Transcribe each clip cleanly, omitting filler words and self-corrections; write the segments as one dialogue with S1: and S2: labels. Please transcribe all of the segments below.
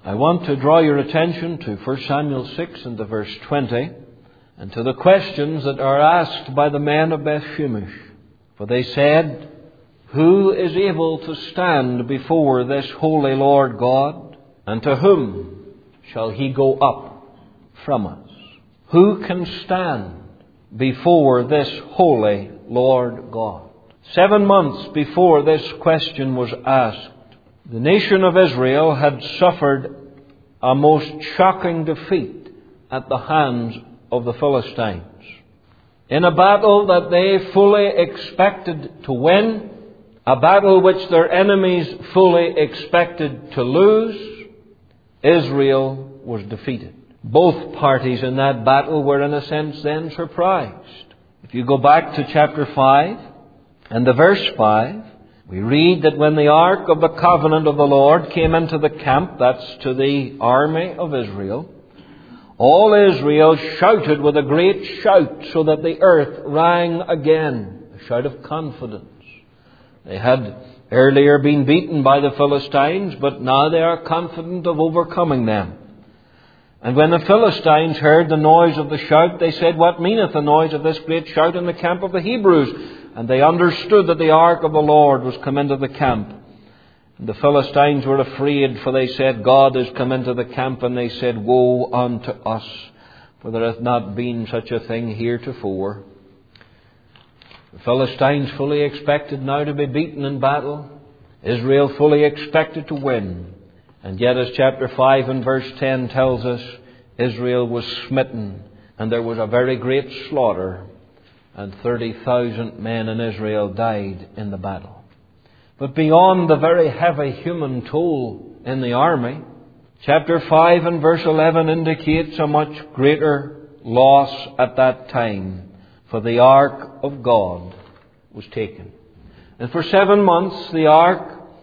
S1: I want to draw your attention to 1 Samuel 6 and to verse 20, and to the questions that are asked by the men of Beth-shemesh. For they said, "Who is able to stand before this holy Lord God? And to whom shall he go up from us?" Who can stand before this holy Lord God? 7 months before this question was asked, the nation of Israel had suffered a most shocking defeat at the hands of the Philistines. In a battle that they fully expected to win, a battle which their enemies fully expected to lose, Israel was defeated. Both parties in that battle were in a sense then surprised. If you go back to chapter 5 and the verse 5, we read that when the Ark of the Covenant of the Lord came into the camp, that's to the army of Israel, all Israel shouted with a great shout so that the earth rang again, a shout of confidence. They had earlier been beaten by the Philistines, but now they are confident of overcoming them. And when the Philistines heard the noise of the shout, they said, "What meaneth the noise of this great shout in the camp of the Hebrews?" And they understood that the ark of the Lord was come into the camp. And the Philistines were afraid, for they said, "God is come into the camp." And they said, "Woe unto us, for there hath not been such a thing heretofore." The Philistines fully expected now to be beaten in battle. Israel fully expected to win. And yet, as chapter 5 and verse 10 tells us, Israel was smitten, and there was a very great slaughter, and 30,000 men in Israel died in the battle. But beyond the very heavy human toll in the army, chapter 5 and verse 11 indicates a much greater loss at that time, for the ark of God was taken. And for 7 months the ark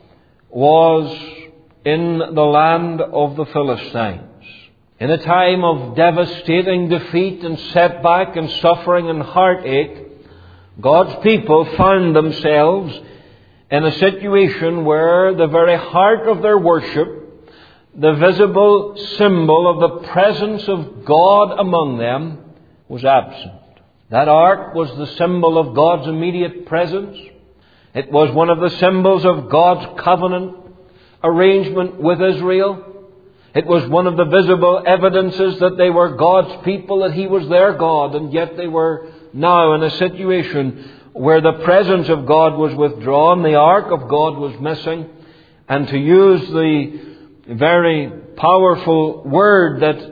S1: was in the land of the Philistines. In a time of devastating defeat and setback and suffering and heartache, God's people found themselves in a situation where the very heart of their worship, the visible symbol of the presence of God among them, was absent. That ark was the symbol of God's immediate presence. It was one of the symbols of God's covenant arrangement with Israel. It was one of the visible evidences that they were God's people, that He was their God, and yet they were now in a situation where the presence of God was withdrawn, the ark of God was missing, and to use the very powerful word that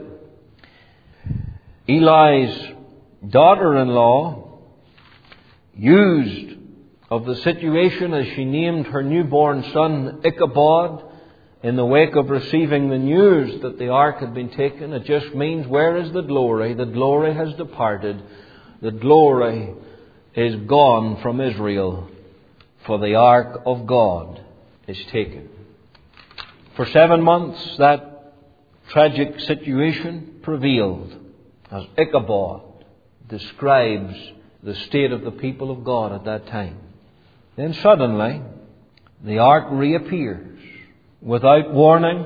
S1: Eli's daughter-in-law used of the situation as she named her newborn son Ichabod in the wake of receiving the news that the ark had been taken, it just means, where is the glory? The glory has departed. The glory is gone from Israel, for the ark of God is taken. For 7 months that tragic situation prevailed as Ichabod describes the state of the people of God at that time. Then suddenly the ark reappears. Without warning,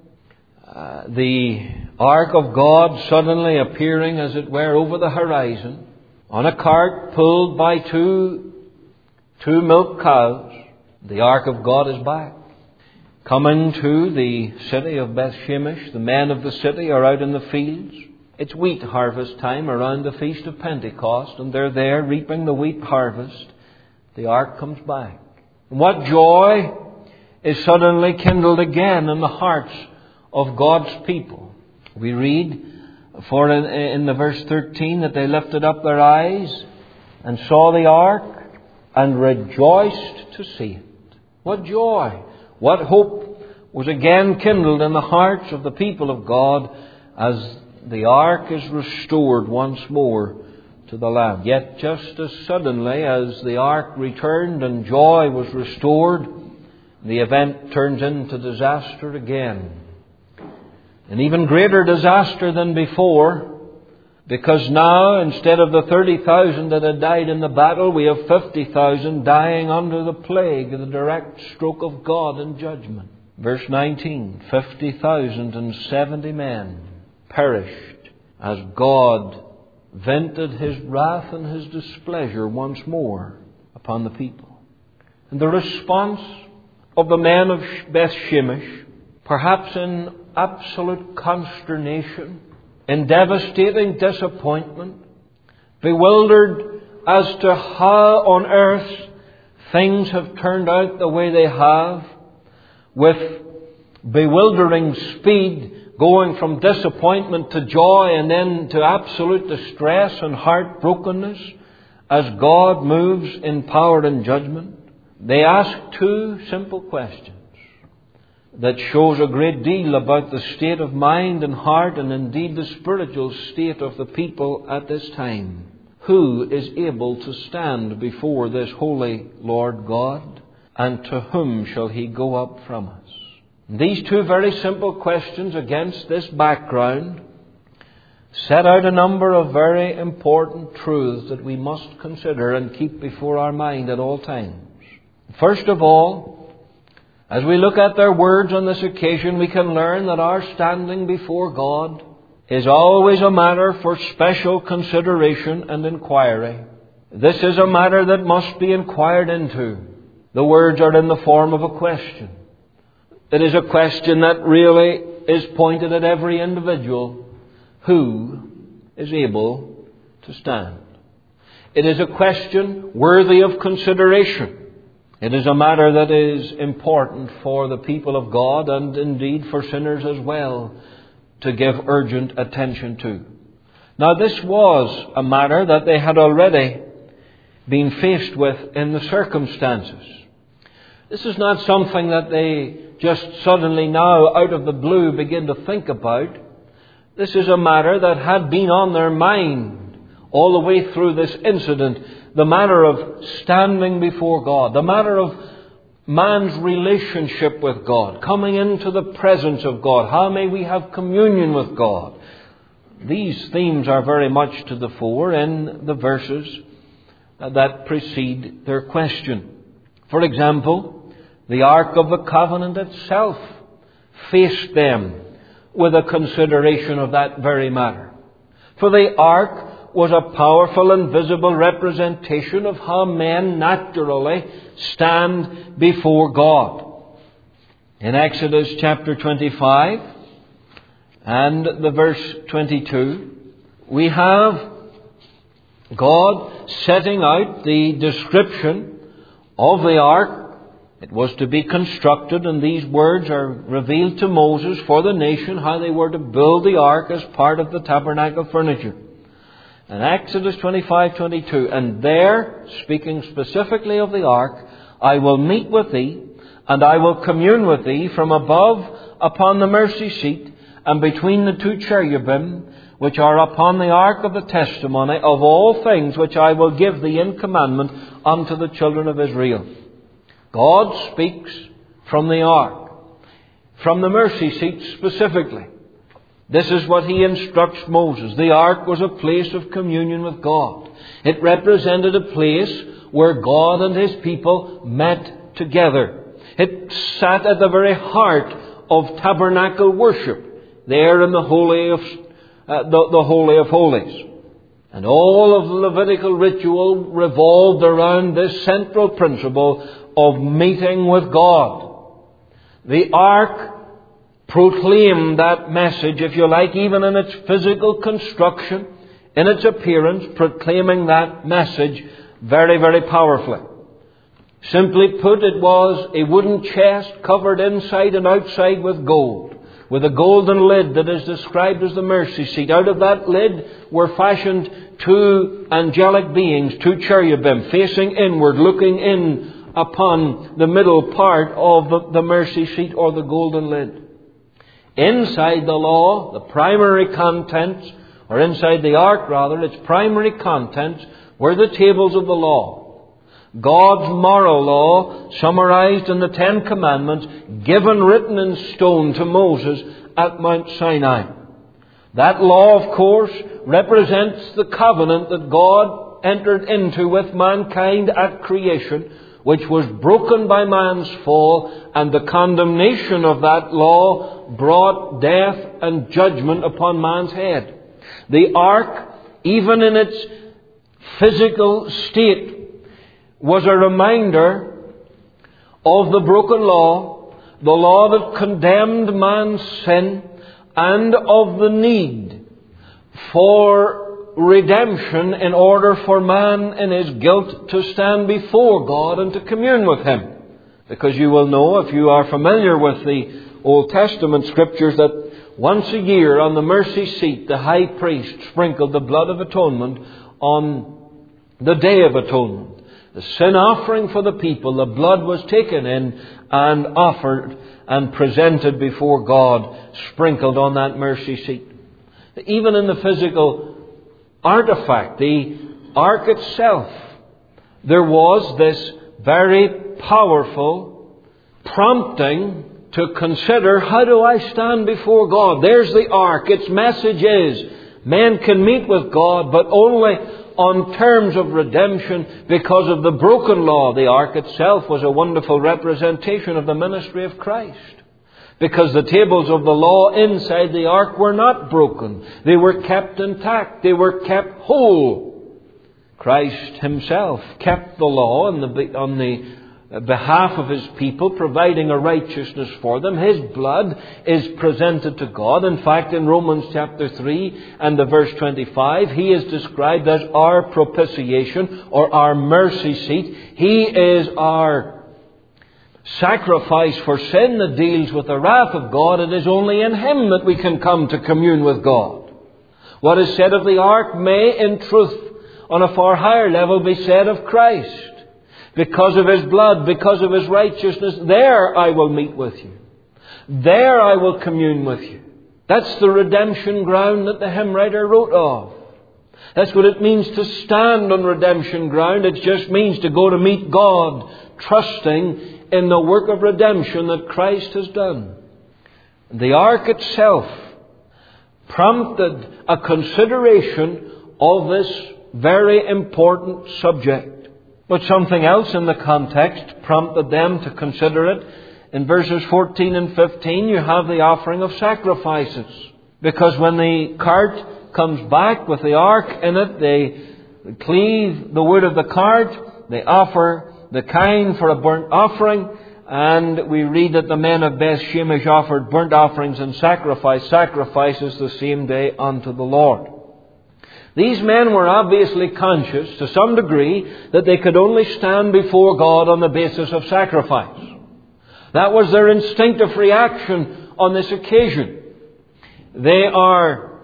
S1: the ark of God suddenly appearing, as it were, over the horizon, on a cart pulled by two milk cows. The ark of God is back. Coming to the city of Beth-shemesh, the men of the city are out in the fields. It's wheat harvest time around the Feast of Pentecost, and they're there reaping the wheat harvest. The ark comes back. And what joy is suddenly kindled again in the hearts of God's people. We read, for in the verse 13, that they lifted up their eyes and saw the ark and rejoiced to see it. What joy, what hope was again kindled in the hearts of the people of God as the ark is restored once more to the land. Yet just as suddenly as the ark returned and joy was restored, the event turns into disaster again. An even greater disaster than before, because now instead of the 30,000 that had died in the battle, we have 50,000 dying under the plague, the direct stroke of God in judgment. Verse 19, 50,070 men perished as God vented His wrath and His displeasure once more upon the people. And the response of the men of Beth Shemesh, perhaps in absolute consternation, in devastating disappointment, bewildered as to how on earth things have turned out the way they have, with bewildering speed going from disappointment to joy and then to absolute distress and heartbrokenness as God moves in power and judgment. They ask two simple questions that shows a great deal about the state of mind and heart and indeed the spiritual state of the people at this time. Who is able to stand before this holy Lord God, and to whom shall He go up from us? These two very simple questions against this background set out a number of very important truths that we must consider and keep before our mind at all times. First of all, as we look at their words on this occasion, we can learn that our standing before God is always a matter for special consideration and inquiry. This is a matter that must be inquired into. The words are in the form of a question. It is a question that really is pointed at every individual. Who is able to stand? It is a question worthy of consideration. It is a matter that is important for the people of God and indeed for sinners as well to give urgent attention to. Now, this was a matter that they had already been faced with in the circumstances. This is not something that they just suddenly now, out of the blue, begin to think about. This is a matter that had been on their mind all the way through this incident. The matter of standing before God. The matter of man's relationship with God. Coming into the presence of God. How may we have communion with God? These themes are very much to the fore in the verses that precede their question. For example, the Ark of the Covenant itself faced them with a consideration of that very matter. For the Ark was a powerful and visible representation of how men naturally stand before God. In Exodus chapter 25 and the verse 22, we have God setting out the description of the Ark. It was to be constructed, and these words are revealed to Moses for the nation, how they were to build the ark as part of the tabernacle furniture. In Exodus 25:22, and there, speaking specifically of the ark, I will meet with thee, and I will commune with thee from above upon the mercy seat, and between the two cherubim, which are upon the ark of the testimony, of all things which I will give thee in commandment unto the children of Israel. God speaks from the ark, from the mercy seat specifically. This is what He instructs Moses. The ark was a place of communion with God. It represented a place where God and His people met together. It sat at the very heart of tabernacle worship, there in the Holy of Holies. And all of the Levitical ritual revolved around this central principle of meeting with God. The ark proclaimed that message, if you like, even in its physical construction, in its appearance, proclaiming that message very, very powerfully. Simply put, it was a wooden chest covered inside and outside with gold, with a golden lid that is described as the mercy seat. Out of that lid were fashioned two angelic beings, two cherubim, facing inward, looking in upon the middle part of the mercy seat or the golden lid. Inside the law, the primary contents, or inside the ark rather, its primary contents were the tables of the law. God's moral law summarized in the Ten Commandments, given written in stone to Moses at Mount Sinai. That law, of course, represents the covenant that God entered into with mankind at creation, which was broken by man's fall, and the condemnation of that law brought death and judgment upon man's head. The ark, even in its physical state, was a reminder of the broken law, the law that condemned man's sin, and of the need for redemption in order for man in his guilt to stand before God and to commune with Him. Because you will know, if you are familiar with the Old Testament Scriptures, that once a year on the mercy seat the high priest sprinkled the blood of atonement on the Day of Atonement. The sin offering for the people, the blood was taken in and offered and presented before God, sprinkled on that mercy seat. Even in the physical artifact, the ark itself, there was this very powerful prompting to consider, how do I stand before God? There's the ark. Its message is, men can meet with God, but only on terms of redemption because of the broken law. The ark itself was a wonderful representation of the ministry of Christ, because the tables of the law inside the ark were not broken. They were kept intact. They were kept whole. Christ Himself kept the law on the behalf of His people, providing a righteousness for them. His blood is presented to God. In fact, in Romans chapter 3 and the verse 25, He is described as our propitiation, or our mercy seat. He is our sacrifice for sin that deals with the wrath of God. It is only in Him that we can come to commune with God. What is said of the ark may, in truth, on a far higher level, be said of Christ. Because of His blood, because of His righteousness, there I will meet with you. There I will commune with you. That's the redemption ground that the hymn writer wrote of. That's what it means to stand on redemption ground. It just means to go to meet God, trusting in the work of redemption that Christ has done. The ark itself prompted a consideration of this very important subject. But something else in the context prompted them to consider it. In verses 14 and 15, you have the offering of sacrifices. Because when the cart comes back with the ark in it, they cleave the wood of the cart, they offer the kine for a burnt offering, and we read that the men of Beth Shemesh offered burnt offerings and sacrifices the same day unto the Lord. These men were obviously conscious, to some degree, that they could only stand before God on the basis of sacrifice. That was their instinctive reaction on this occasion. They are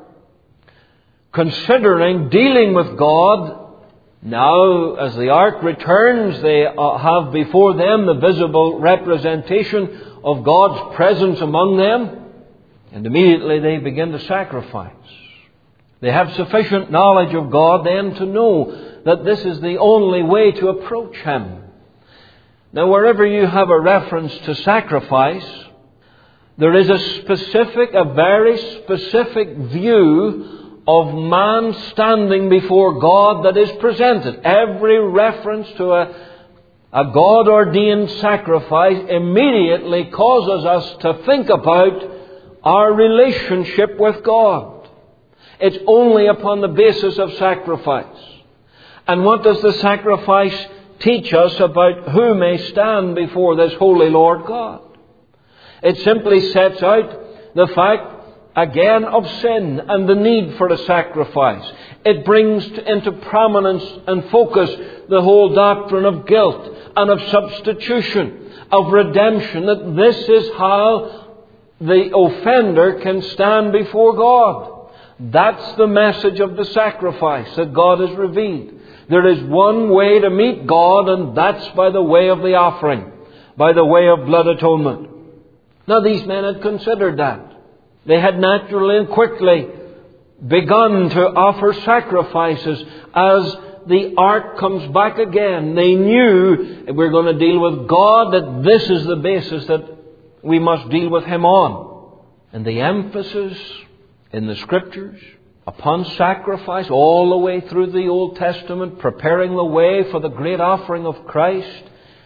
S1: considering dealing with God. Now, as the ark returns, they have before them the visible representation of God's presence among them. And immediately they begin to sacrifice. They have sufficient knowledge of God then to know that this is the only way to approach Him. Now, wherever you have a reference to sacrifice, there is a very specific view of man standing before God that is presented. Every reference to a God-ordained sacrifice immediately causes us to think about our relationship with God. It's only upon the basis of sacrifice. And what does the sacrifice teach us about who may stand before this holy Lord God? It simply sets out the fact, again, of sin and the need for a sacrifice. It brings into prominence and focus the whole doctrine of guilt and of substitution, of redemption, that this is how the offender can stand before God. That's the message of the sacrifice that God has revealed. There is one way to meet God, and that's by the way of the offering, by the way of blood atonement. Now, these men had considered that. They had naturally and quickly begun to offer sacrifices as the ark comes back again. They knew, if we're going to deal with God, that this is the basis that we must deal with Him on. And the emphasis in the Scriptures upon sacrifice all the way through the Old Testament, preparing the way for the great offering of Christ,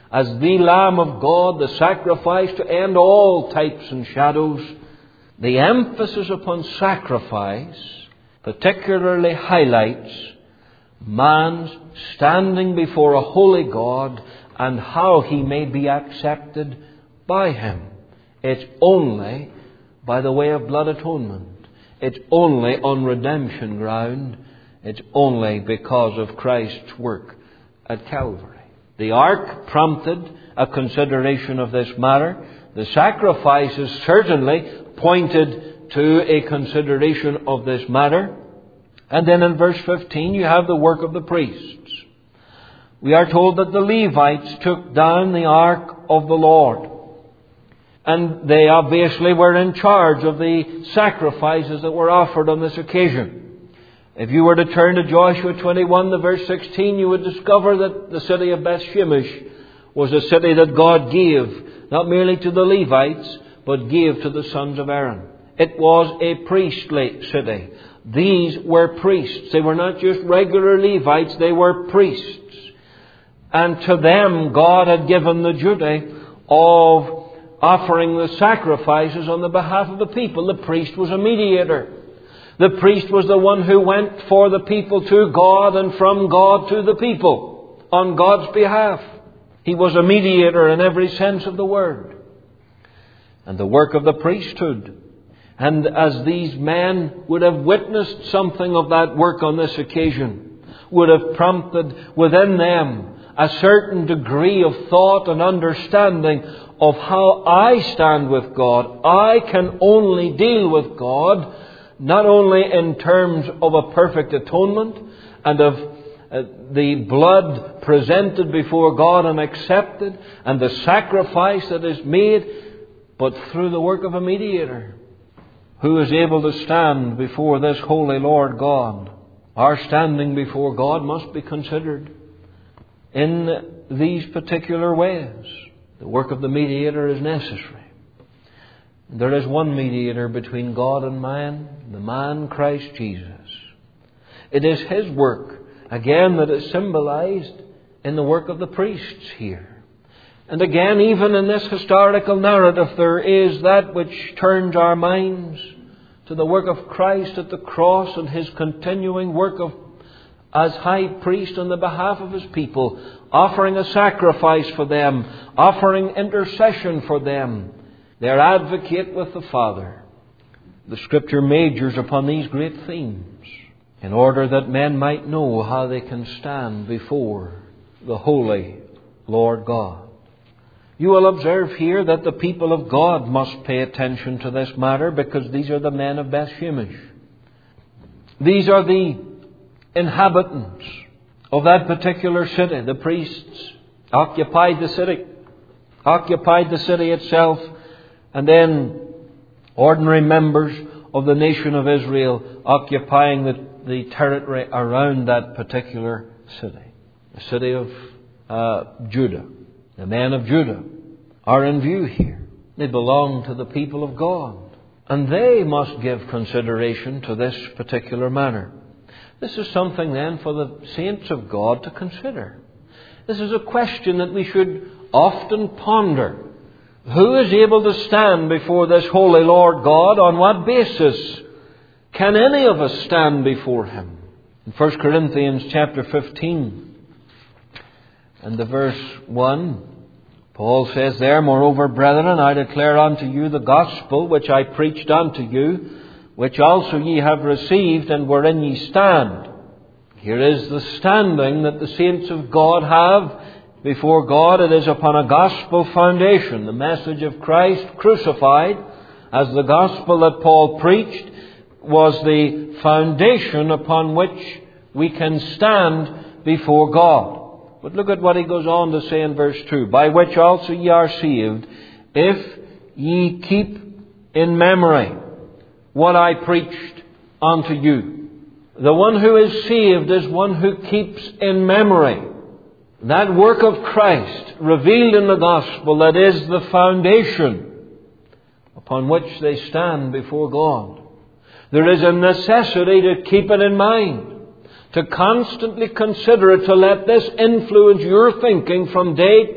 S1: as the Lamb of God, the sacrifice to end all types and shadows, the emphasis upon sacrifice particularly highlights man's standing before a holy God and how he may be accepted by Him. It's only by the way of blood atonement. It's only on redemption ground. It's only because of Christ's work at Calvary. The ark prompted a consideration of this matter. The sacrifices certainly pointed to a consideration of this matter. And then in verse 15 you have the work of the priests. We are told that the Levites took down the ark of the Lord. And they obviously were in charge of the sacrifices that were offered on this occasion. If you were to turn to Joshua 21, the verse 16, you would discover that the city of Beth-Shemesh was a city that God gave, not merely to the Levites, but gave to the sons of Aaron. It was a priestly city. These were priests. They were not just regular Levites, they were priests. And to them God had given the duty of offering the sacrifices on the behalf of the people. The priest was a mediator. The priest was the one who went for the people to God and from God to the people on God's behalf. He was a mediator in every sense of the word. And the work of the priesthood. And as these men would have witnessed something of that work on this occasion, would have prompted within them a certain degree of thought and understanding of how I stand with God. I can only deal with God not only in terms of a perfect atonement and of the blood presented before God and accepted and the sacrifice that is made, but through the work of a mediator who is able to stand before this holy Lord God. Our standing before God must be considered in these particular ways. The work of the mediator is necessary. There is one mediator between God and man, the man Christ Jesus. It is His work, again, that is symbolized in the work of the priests here. And again, even in this historical narrative, there is that which turns our minds to the work of Christ at the cross and His continuing work as high priest on the behalf of His people, offering a sacrifice for them, offering intercession for them, their advocate with the Father. The Scripture majors upon these great themes in order that men might know how they can stand before the holy Lord God. You will observe here that the people of God must pay attention to this matter because these are the men of Beth-Shemesh. These are the inhabitants of that particular city. The priests occupied the city itself, and then ordinary members of the nation of Israel occupying the territory around that particular city. The city of Judah. The men of Judah are in view here. They belong to the people of God. And they must give consideration to this particular matter. This is something then for the saints of God to consider. This is a question that we should often ponder. Who is able to stand before this holy Lord God? On what basis can any of us stand before Him? In 1 Corinthians chapter 15 and the verse 1, Paul says there, "Moreover, brethren, I declare unto you the gospel which I preached unto you, which also ye have received, and wherein ye stand." Here is the standing that the saints of God have before God. It is upon a gospel foundation. The message of Christ crucified, as the gospel that Paul preached, was the foundation upon which we can stand before God. But look at what he goes on to say in verse 2. "By which also ye are saved, if ye keep in memory what I preached unto you." The one who is saved is one who keeps in memory that work of Christ revealed in the gospel that is the foundation upon which they stand before God. There is a necessity to keep it in mind, to constantly consider it, to let this influence your thinking from day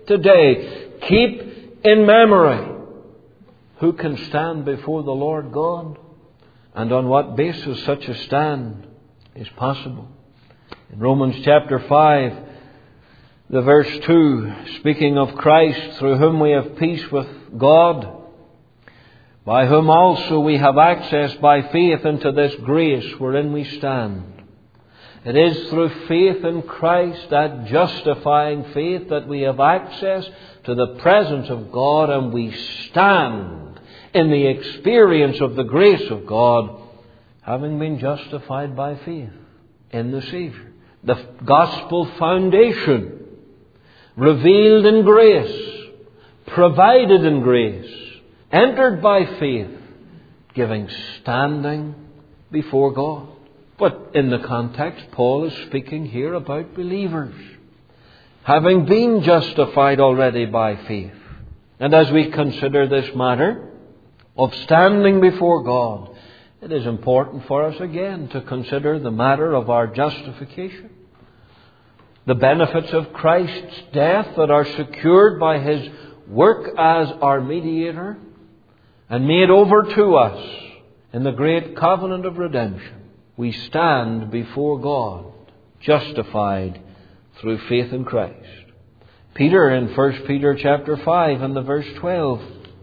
S1: today. Keep in memory, who can stand before the Lord God, and on what basis such a stand is possible. In Romans chapter 5, the verse 2, speaking of Christ, through whom we have peace with God, by whom also we have access by faith into this grace wherein we stand. It is through faith in Christ, that justifying faith, that we have access to the presence of God, and we stand in the experience of the grace of God, having been justified by faith in the Saviour. The gospel foundation, revealed in grace, provided in grace, entered by faith, giving standing before God. But in the context, Paul is speaking here about believers, having been justified already by faith. And as we consider this matter of standing before God, it is important for us again to consider the matter of our justification. The benefits of Christ's death that are secured by His work as our mediator and made over to us in the great covenant of redemption. We stand before God, justified through faith in Christ. Peter in 1 Peter chapter 5 and the verse 12,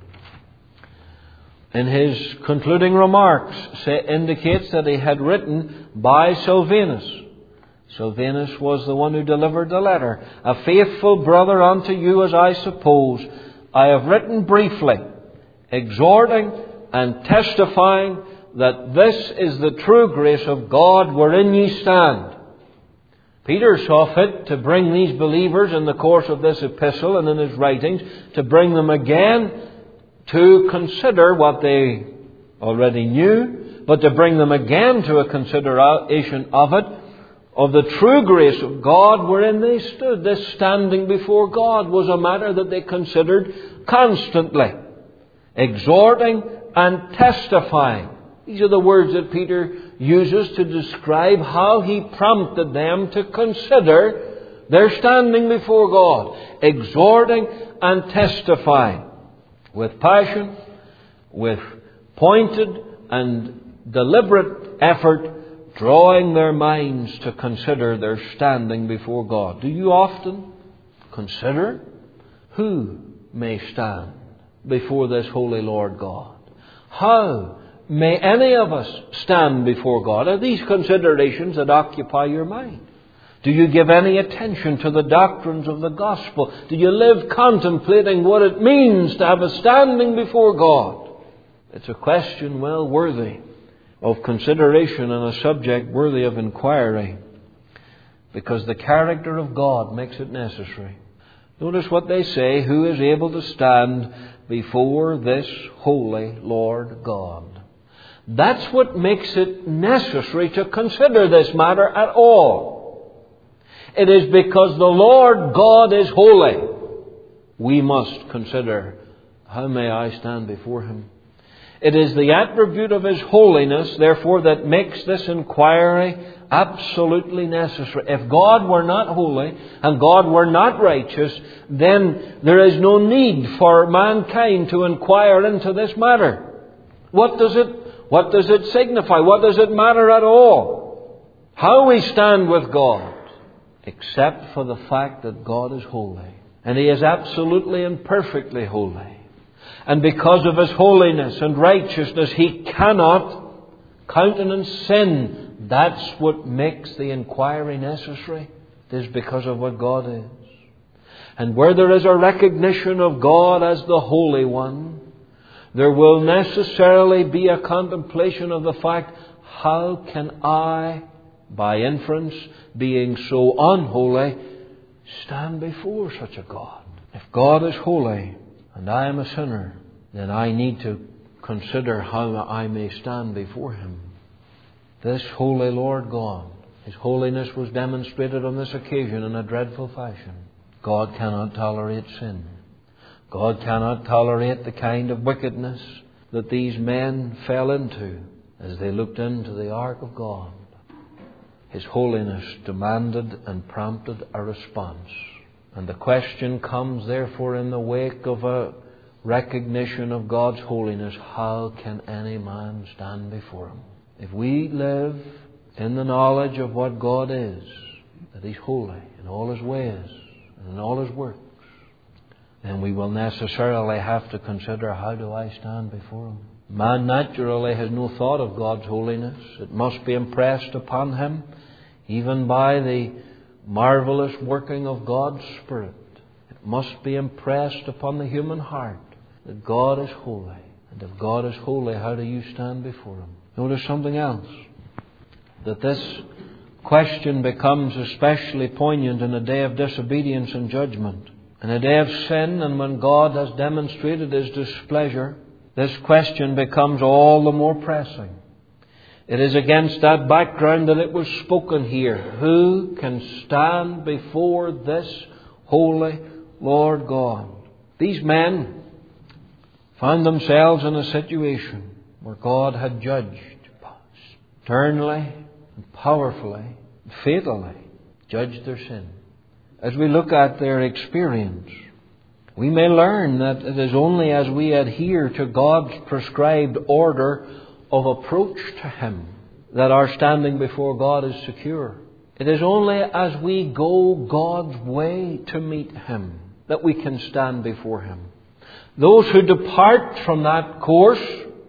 S1: in his concluding remarks, indicates that he had written by Silvanus. Silvanus was the one who delivered the letter. A faithful brother unto you, as I suppose, I have written briefly, exhorting and testifying that this is the true grace of God wherein ye stand. Peter saw fit to bring these believers in the course of this epistle and in his writings, to bring them again to consider what they already knew, but to bring them again to a consideration of it, of the true grace of God wherein they stood. This standing before God was a matter that they considered constantly, exhorting and testifying. These are the words that Peter uses to describe how he prompted them to consider their standing before God. Exhorting and testifying with passion, with pointed and deliberate effort, drawing their minds to consider their standing before God. Do you often consider who may stand before this holy Lord God? How may any of us stand before God? Are these considerations that occupy your mind? Do you give any attention to the doctrines of the gospel? Do you live contemplating what it means to have a standing before God? It's a question well worthy of consideration and a subject worthy of inquiry, because the character of God makes it necessary. Notice what they say: who is able to stand before this holy Lord God? That's what makes it necessary to consider this matter at all. It is because the Lord God is holy. We must consider, how may I stand before Him? It is the attribute of His holiness, therefore, that makes this inquiry absolutely necessary. If God were not holy and God were not righteous, then there is no need for mankind to inquire into this matter. What does it signify? What does it matter at all? How we stand with God, except for the fact that God is holy. And He is absolutely and perfectly holy. And because of His holiness and righteousness, He cannot countenance sin. That's what makes the inquiry necessary. It is because of what God is. And where there is a recognition of God as the Holy One, there will necessarily be a contemplation of the fact, how can I, by inference, being so unholy, stand before such a God? If God is holy and I am a sinner, then I need to consider how I may stand before Him. This holy Lord God, His holiness was demonstrated on this occasion in a dreadful fashion. God cannot tolerate sin. God cannot tolerate the kind of wickedness that these men fell into as they looked into the ark of God. His holiness demanded and prompted a response. And the question comes, therefore, in the wake of a recognition of God's holiness, how can any man stand before Him? If we live in the knowledge of what God is, that He's holy in all His ways and in all His works, then we will necessarily have to consider, how do I stand before Him? Man naturally has no thought of God's holiness. It must be impressed upon him, even by the marvelous working of God's Spirit. It must be impressed upon the human heart that God is holy. And if God is holy, how do you stand before Him? Notice something else. That this question becomes especially poignant in a day of disobedience and judgment. In a day of sin, and when God has demonstrated His displeasure, this question becomes all the more pressing. It is against that background that it was spoken here. Who can stand before this holy Lord God? These men found themselves in a situation where God had judged sternly and powerfully, and fatally judged their sin. As we look at their experience, we may learn that it is only as we adhere to God's prescribed order of approach to Him that our standing before God is secure. It is only as we go God's way to meet Him that we can stand before Him. Those who depart from that course,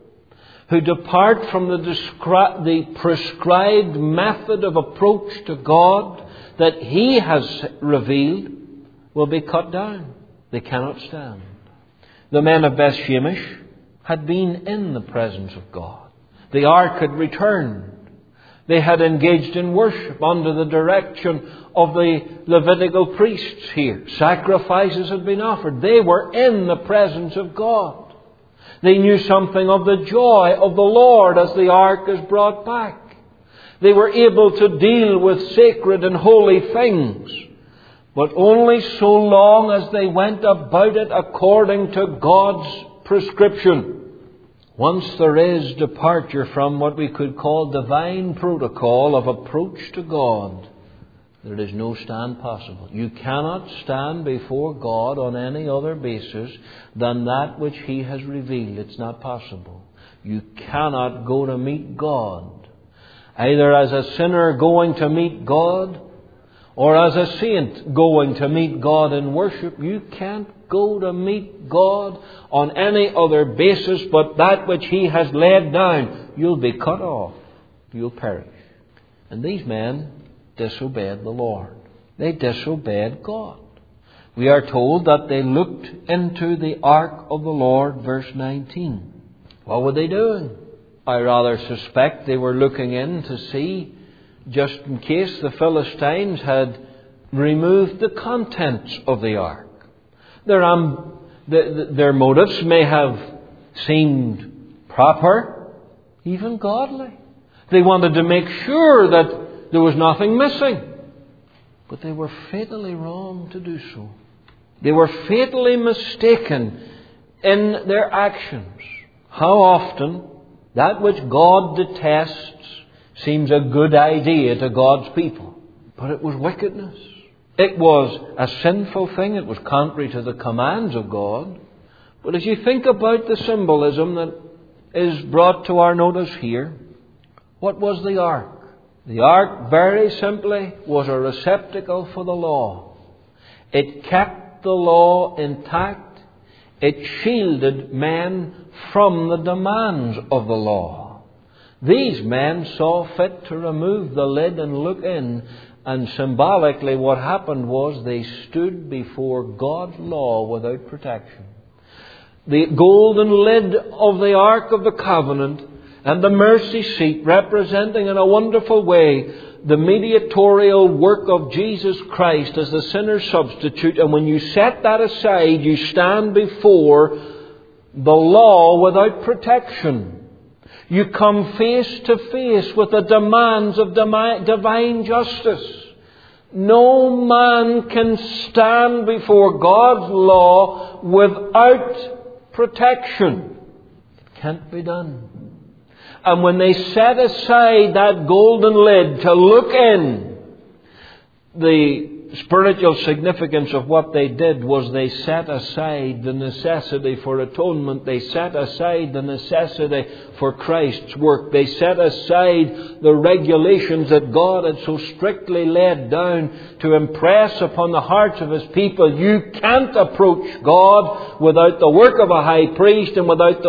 S1: who depart from the prescribed method of approach to God that He has revealed, will be cut down. They cannot stand. The men of Beth-Shemesh had been in the presence of God. The ark had returned. They had engaged in worship under the direction of the Levitical priests here. Sacrifices had been offered. They were in the presence of God. They knew something of the joy of the Lord as the ark is brought back. They were able to deal with sacred and holy things, but only so long as they went about it according to God's prescription. Once there is departure from what we could call divine protocol of approach to God, there is no stand possible. You cannot stand before God on any other basis than that which He has revealed. It's not possible. You cannot go to meet God, either as a sinner going to meet God, or as a saint going to meet God in worship. You can't go to meet God on any other basis but that which He has laid down. You'll be cut off. You'll perish. And these men disobeyed the Lord. They disobeyed God. We are told that they looked into the ark of the Lord, verse 19. What were they doing? I rather suspect they were looking in to see, just in case the Philistines had removed the contents of the ark. Their motives may have seemed proper, even godly. They wanted to make sure that there was nothing missing. But they were fatally wrong to do so. They were fatally mistaken in their actions. How often that which God detests seems a good idea to God's people. But it was wickedness. It was a sinful thing. It was contrary to the commands of God. But as you think about the symbolism that is brought to our notice here, what was the ark? The ark, very simply, was a receptacle for the law. It kept the law intact. It shielded men from the demands of the law. These men saw fit to remove the lid and look in, and symbolically what happened was they stood before God's law without protection. The golden lid of the Ark of the Covenant and the mercy seat, representing in a wonderful way the mediatorial work of Jesus Christ as the sinner's substitute. And when you set that aside, you stand before the law without protection. You come face to face with the demands of divine justice. No man can stand before God's law without protection. It can't be done. And when they set aside that golden lid to look in, the spiritual significance of what they did was they set aside the necessity for atonement. They set aside the necessity for Christ's work. They set aside the regulations that God had so strictly laid down to impress upon the hearts of His people. You can't approach God without the work of a high priest and without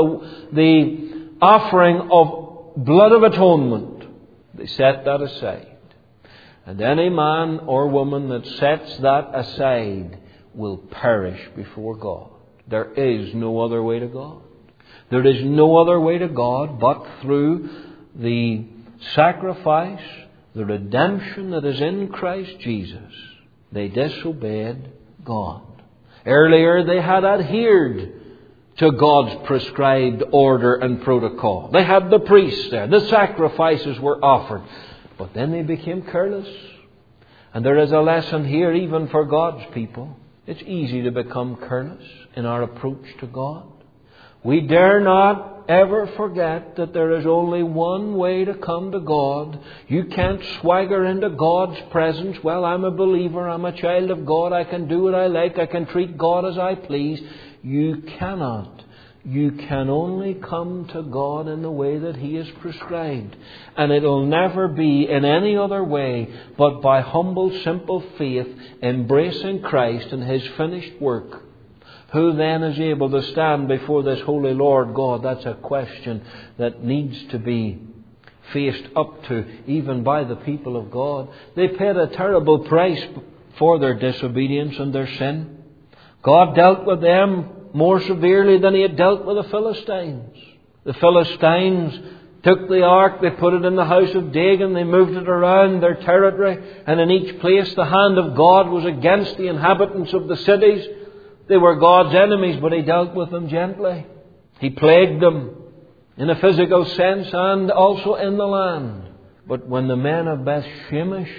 S1: the offering of blood of atonement. They set that aside. And any man or woman that sets that aside will perish before God. There is no other way to God. There is no other way to God but through the sacrifice, the redemption that is in Christ Jesus. They disobeyed God. Earlier they had adhered to God's prescribed order and protocol. They had the priests there. The sacrifices were offered. But then they became careless. And there is a lesson here even for God's people. It's easy to become careless in our approach to God. We dare not ever forget that there is only one way to come to God. You can't swagger into God's presence. Well, I'm a believer. I'm a child of God. I can do what I like. I can treat God as I please. You cannot. You can only come to God in the way that He has prescribed. And it will never be in any other way but by humble, simple faith, embracing Christ and His finished work. Who then is able to stand before this holy Lord God? That's a question that needs to be faced up to even by the people of God. They paid a terrible price for their disobedience and their sin. God dealt with them more severely than He had dealt with the Philistines. The Philistines took the ark, they put it in the house of Dagon, they moved it around their territory, and in each place the hand of God was against the inhabitants of the cities. They were God's enemies, but He dealt with them gently. He plagued them in a physical sense and also in the land. But when the men of Beth-Shemesh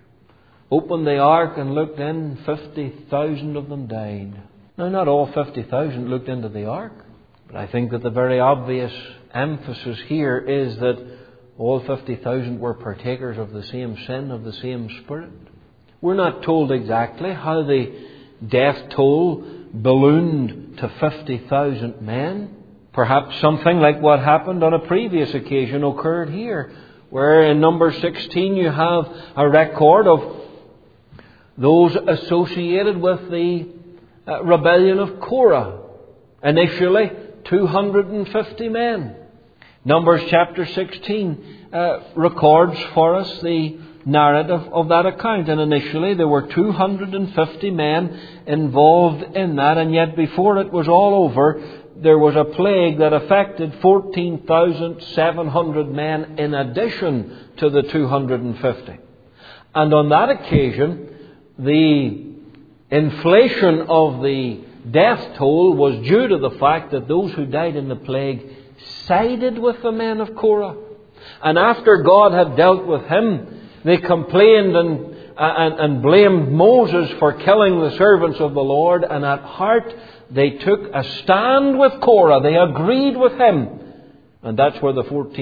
S1: opened the ark and looked in, 50,000 of them died. Now, not all 50,000 looked into the ark, but I think that the very obvious emphasis here is that all 50,000 were partakers of the same sin, of the same spirit. We're not told exactly how the death toll ballooned to 50,000 men. Perhaps something like what happened on a previous occasion occurred here, where in Numbers 16 you have a record of those associated with the rebellion of Korah. Initially, 250 men. Numbers chapter 16 records for us the narrative of that account. And initially there were 250 men involved in that. And yet before it was all over, there was a plague that affected 14,700 men in addition to the 250. And on that occasion, the inflation of the death toll was due to the fact that those who died in the plague sided with the men of Korah. And after God had dealt with him, they complained and blamed Moses for killing the servants of the Lord. And at heart, they took a stand with Korah. They agreed with him. And that's where the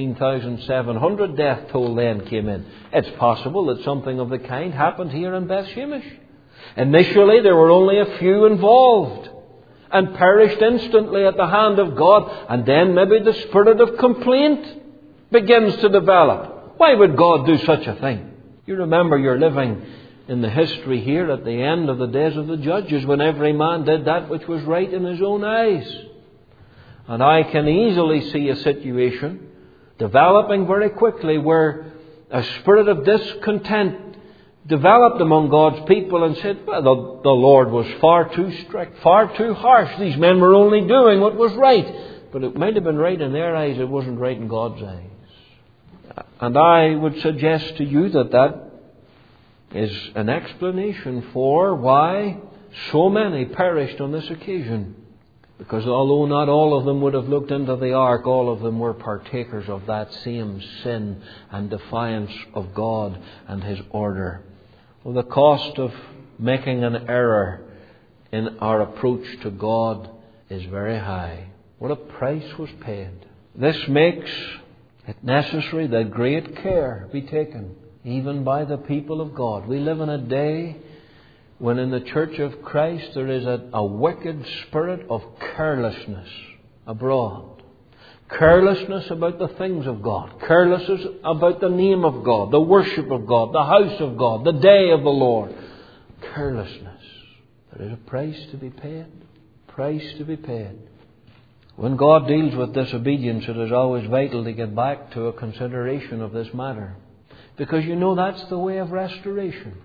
S1: 14,700 death toll then came in. It's possible that something of the kind happened here in Beth-Shemesh. Initially, there were only a few involved and perished instantly at the hand of God. And then maybe the spirit of complaint begins to develop. Why would God do such a thing? You remember you're living in the history here at the end of the days of the judges, when every man did that which was right in his own eyes. And I can easily see a situation developing very quickly where a spirit of discontent developed among God's people and said, well, the Lord was far too strict, far too harsh. These men were only doing what was right. But it might have been right in their eyes, it wasn't right in God's eyes. And I would suggest to you that that is an explanation for why so many perished on this occasion. Because although not all of them would have looked into the ark, all of them were partakers of that same sin and defiance of God and His order. Well, the cost of making an error in our approach to God is very high. What a price was paid. This makes it necessary that great care be taken, even by the people of God. We live in a day when in the church of Christ there is a wicked spirit of carelessness abroad. Carelessness about the things of God. Carelessness about the name of God, the worship of God, the house of God, the day of the Lord. Carelessness. There is a price to be paid. Price to be paid. When God deals with disobedience, it is always vital to get back to a consideration of this matter. Because you know that's the way of restoration.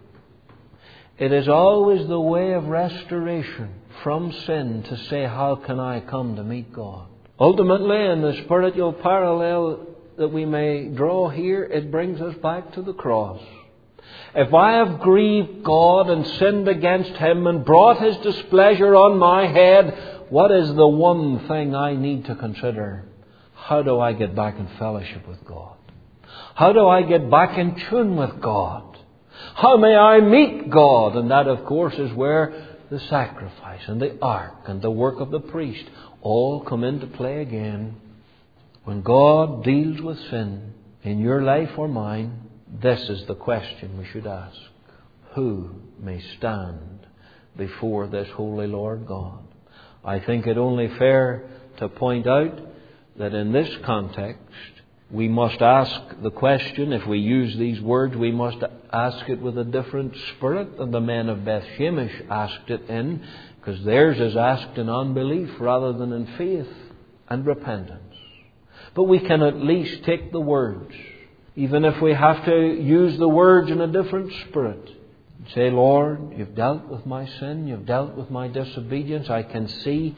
S1: It is always the way of restoration from sin to say, how can I come to meet God? Ultimately, in the spiritual parallel that we may draw here, it brings us back to the cross. If I have grieved God and sinned against Him and brought His displeasure on my head, what is the one thing I need to consider? How do I get back in fellowship with God? How do I get back in tune with God? How may I meet God? And that, of course, is where the sacrifice and the ark and the work of the priest all come into play again. When God deals with sin in your life or mine, this is the question we should ask. Who may stand before this holy Lord God? I think it only fair to point out that in this context, we must ask the question, if we use these words, we must ask it with a different spirit than the men of Beth Shemesh asked it in, because theirs is asked in unbelief rather than in faith and repentance. But we can at least take the words, even if we have to use the words in a different spirit. Say, Lord, You've dealt with my sin, You've dealt with my disobedience. I can see.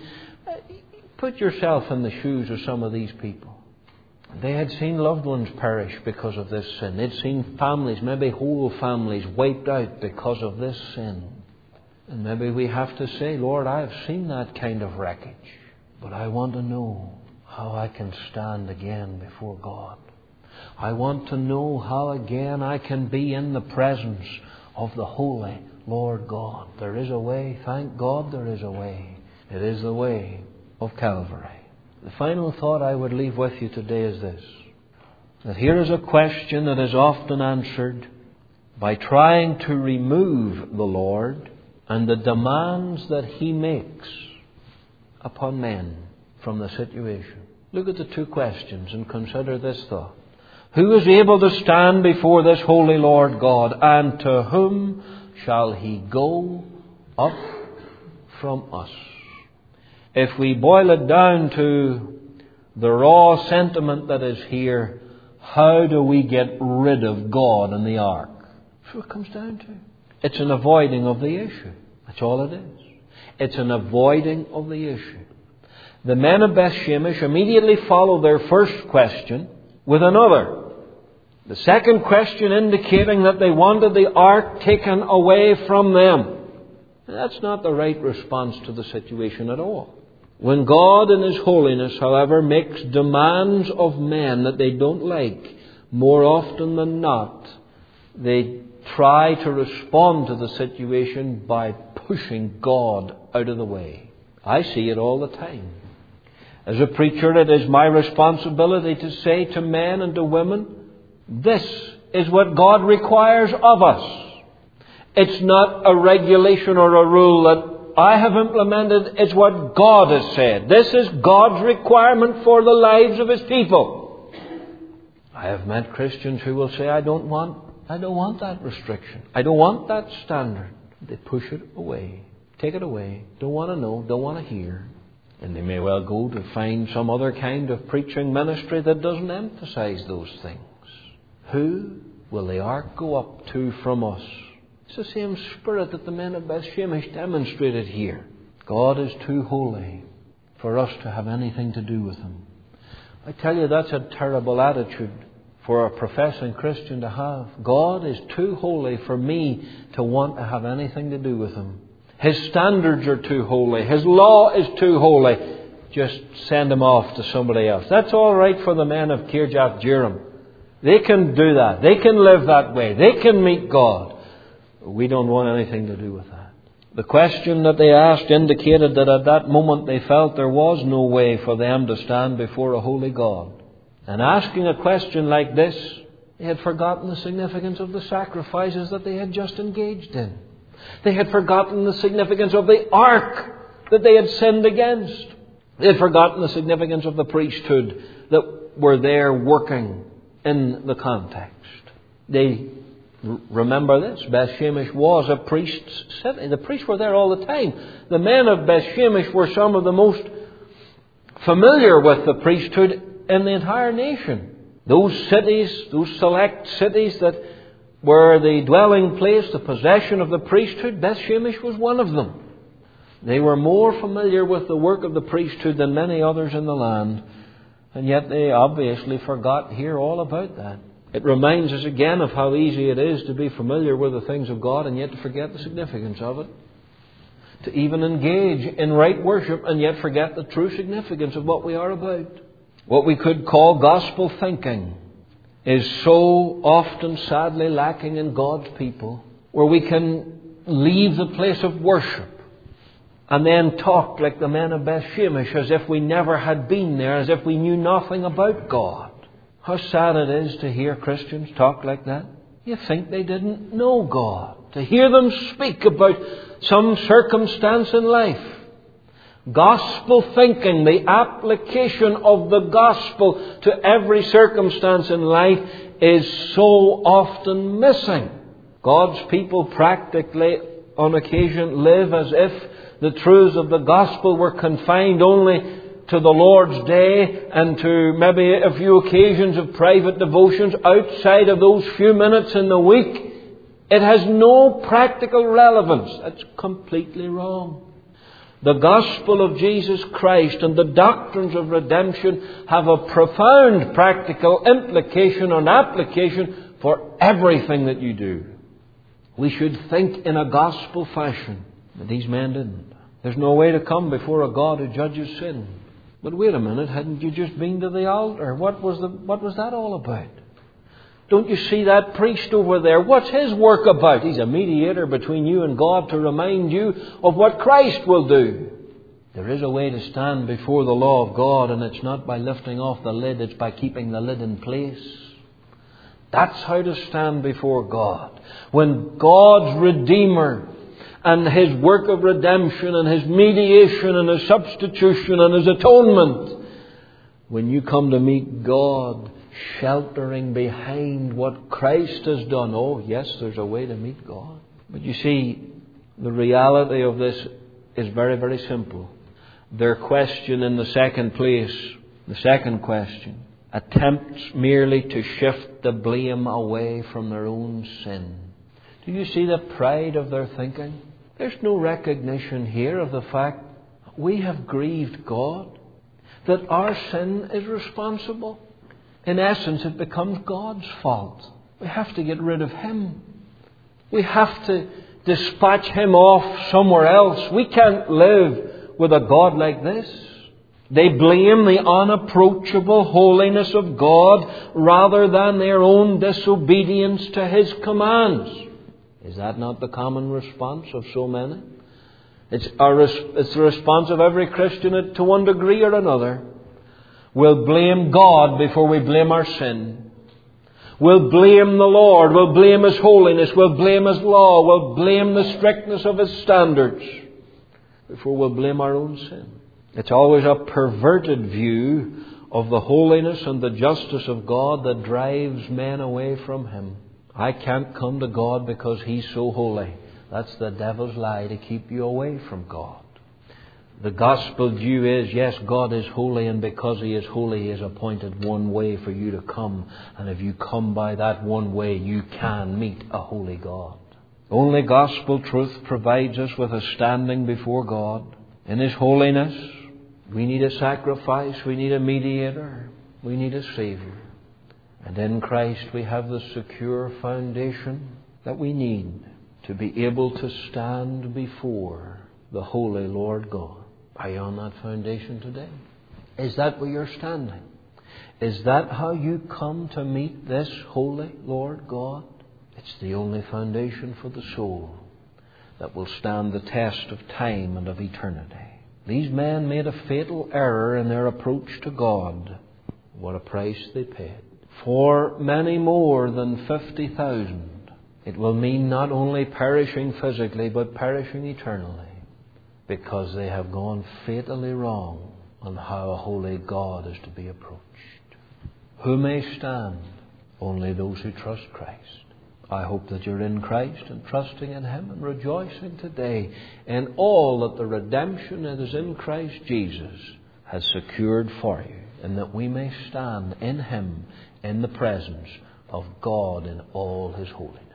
S1: Put yourself in the shoes of some of these people. They had seen loved ones perish because of this sin. They'd seen families, maybe whole families, wiped out because of this sin. And maybe we have to say, Lord, I have seen that kind of wreckage, but I want to know how I can stand again before God. I want to know how again I can be in the presence of the holy Lord God. There is a way. Thank God there is a way. It is the way of Calvary. The final thought I would leave with you today is this. That here is a question that is often answered by trying to remove the Lord and the demands that He makes upon men from the situation. Look at the two questions and consider this thought. Who is able to stand before this holy Lord God, and to whom shall He go up from us? If we boil it down to the raw sentiment that is here, how do we get rid of God and the ark? That's what it comes down to. It's an avoiding of the issue. That's all it is. It's an avoiding of the issue. The men of Beth Shemesh immediately follow their first question with another. The second question indicating that they wanted the ark taken away from them. That's not the right response to the situation at all. When God in His holiness, however, makes demands of men that they don't like, more often than not, they try to respond to the situation by pushing God out of the way. I see it all the time. As a preacher, it is my responsibility to say to men and to women, this is what God requires of us. It's not a regulation or a rule that I have implemented. It's what God has said. This is God's requirement for the lives of His people. I have met Christians who will say, I don't want that restriction. I don't want that standard. They push it away. Take it away. Don't want to know. Don't want to hear. And they may well go to find some other kind of preaching ministry that doesn't emphasize those things. Who will the ark go up to from us? It's the same spirit that the men of Beth Shemesh demonstrated here. God is too holy for us to have anything to do with Him. I tell you, that's a terrible attitude for a professing Christian to have. God is too holy for me to want to have anything to do with Him. His standards are too holy. His law is too holy. Just send Him off to somebody else. That's all right for the men of Kirjath Jearim. They can do that. They can live that way. They can meet God. We don't want anything to do with that. The question that they asked indicated that at that moment they felt there was no way for them to stand before a holy God. And asking a question like this, they had forgotten the significance of the sacrifices that they had just engaged in. They had forgotten the significance of the ark that they had sinned against. They had forgotten the significance of the priesthood that were there working in the context. They remember this. Beth-Shemesh was a priest's city. The priests were there all the time. The men of Beth-Shemesh were some of the most familiar with the priesthood in the entire nation. Those cities, those select cities that were the dwelling place, the possession of the priesthood, Beth-Shemesh was one of them. They were more familiar with the work of the priesthood than many others in the land, and yet they obviously forgot here all about that. It reminds us again of how easy it is to be familiar with the things of God and yet to forget the significance of it. To even engage in right worship and yet forget the true significance of what we are about. What we could call gospel thinking is so often sadly lacking in God's people, where we can leave the place of worship and then talk like the men of Beth-Shemesh, as if we never had been there, as if we knew nothing about God. How sad it is to hear Christians talk like that. You think they didn't know God. To hear them speak about some circumstance in life. Gospel thinking, the application of the gospel to every circumstance in life, is so often missing. God's people practically, on occasion, live as if the truths of the gospel were confined only to the Lord's day and to maybe a few occasions of private devotions outside of those few minutes in the week. It has no practical relevance. That's completely wrong. The gospel of Jesus Christ and the doctrines of redemption have a profound practical implication and application for everything that you do. We should think in a gospel fashion. But these men didn't. There's no way to come before a God who judges sin. But wait a minute, hadn't you just been to the altar? What was that all about? Don't you see that priest over there? What's his work about? He's a mediator between you and God to remind you of what Christ will do. There is a way to stand before the law of God, and it's not by lifting off the lid, it's by keeping the lid in place. That's how to stand before God. When God's Redeemer and His work of redemption and His mediation and His substitution and His atonement, when you come to meet God, sheltering behind what Christ has done. Oh, yes, there's a way to meet God. But you see, the reality of this is very, very simple. Their question in the second place, the second question, attempts merely to shift the blame away from their own sin. Do you see the pride of their thinking? There's no recognition here of the fact we have grieved God, that our sin is responsible. In essence, it becomes God's fault. We have to get rid of Him. We have to dispatch Him off somewhere else. We can't live with a God like this. They blame the unapproachable holiness of God rather than their own disobedience to His commands. Is that not the common response of so many? It's the response of every Christian to one degree or another. We'll blame God before we blame our sin. We'll blame the Lord. We'll blame His holiness. We'll blame His law. We'll blame the strictness of His standards before we'll blame our own sin. It's always a perverted view of the holiness and the justice of God that drives men away from Him. I can't come to God because He's so holy. That's the devil's lie to keep you away from God. The gospel view is, yes, God is holy, and because He is holy, He has appointed one way for you to come. And if you come by that one way, you can meet a holy God. Only gospel truth provides us with a standing before God. In His holiness, we need a sacrifice, we need a mediator, we need a Savior. And in Christ we have the secure foundation that we need to be able to stand before the holy Lord God. Are you on that foundation today? Is that where you're standing? Is that how you come to meet this holy Lord God? It's the only foundation for the soul that will stand the test of time and of eternity. These men made a fatal error in their approach to God. What a price they paid. For many more than 50,000 It will mean not only perishing physically, but perishing eternally, because they have gone fatally wrong on how a holy God is to be approached. Who may stand? Only those who trust Christ. I hope that you're in Christ and trusting in Him and rejoicing today in all that the redemption that is in Christ Jesus has secured for you, and that we may stand in Him in the presence of God in all His holiness.